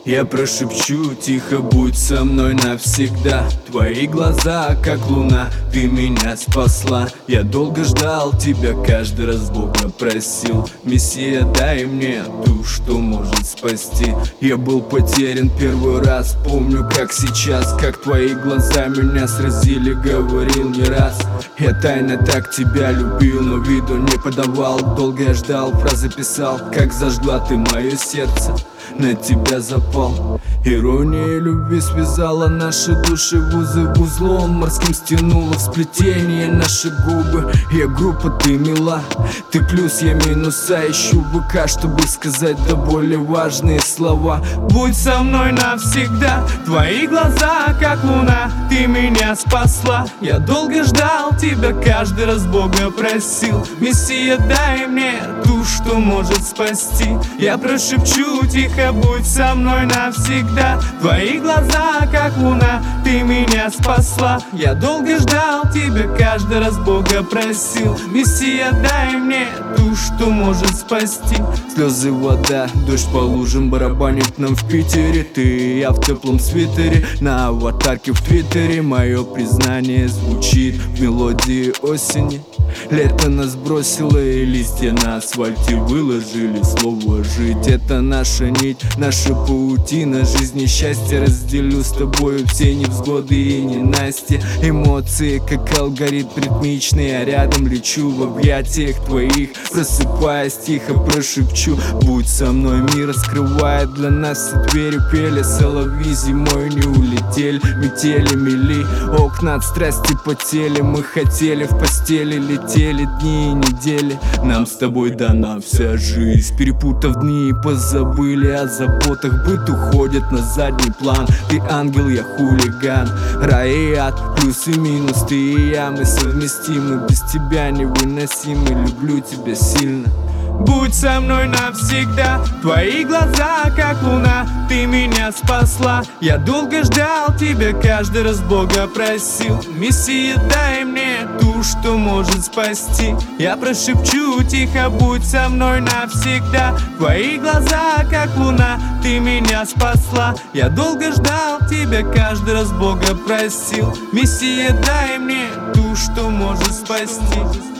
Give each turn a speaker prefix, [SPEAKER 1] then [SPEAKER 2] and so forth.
[SPEAKER 1] Я прошепчу тихо, будь со мной навсегда. Твои глаза, как луна, ты меня спасла. Я долго ждал тебя, каждый раз Бога просил. Мессия, дай мне ту, что может спасти. Я был потерян первый раз, помню как сейчас. Как твои глаза меня сразили, говорил не раз. Я тайно так тебя любил, но виду не подавал. Долго я ждал, фразы писал, как зажгла ты мое сердце. На тебя запал. Ирония любви связала наши души в узы узлом морским, стянула в сплетение наши губы. Я группа, ты мила, ты плюс, я минус, а ищу ВК, чтобы сказать да более важные слова. Будь со мной навсегда, твои глаза, как луна, ты меня спасла. Я долго ждал тебя, каждый раз Бога просил. Мессия, дай мне ту, что может спасти. Я прошепчу тихо, будь со мной навсегда. Твои глаза, как луна, ты меня спасла. Я долго ждал тебя, каждый раз Бога просил. Мессия, дай мне ту, что может спасти. Слезы, вода, дождь по лужам барабанит нам в Питере. Ты и я в теплом свитере, на аватарке в Твиттере. Мое признание звучит в мелодии осени. Лето нас бросило, и листья на асфальте выложили слово жить. Это наша нить, наша паутина жизни, счастье. Разделю с тобою все невзгоды и ненастья. Эмоции, как алгоритм ритмичный, а рядом лечу в объятиях твоих. Просыпаясь тихо прошепчу, будь со мной, мир раскрывает для нас все двери. Пели соловьи, зимой не улетели, метели мели, окна от страсти потели. Мы хотели в постели, летели дни и недели. Нам с тобой дана вся жизнь, перепутав дни и позабыли о заботах. Быт уходит на задний план. Ты ангел, я хулиган, рай и ад, плюс и минус. Ты и я, мы совместимы, без тебя невыносимы. Люблю тебя сильно. Будь со мной навсегда, твои глаза, как луна, ты меня спасла. Я долго ждал тебя, каждый раз Бога просил. Мессия, дай мне ту, что может спасти. Я прошепчу тихо, будь со мной навсегда. Твои глаза, как луна, ты меня спасла. Я долго ждал тебя, каждый раз Бога просил. Мессия, дай мне ту, что может спасти.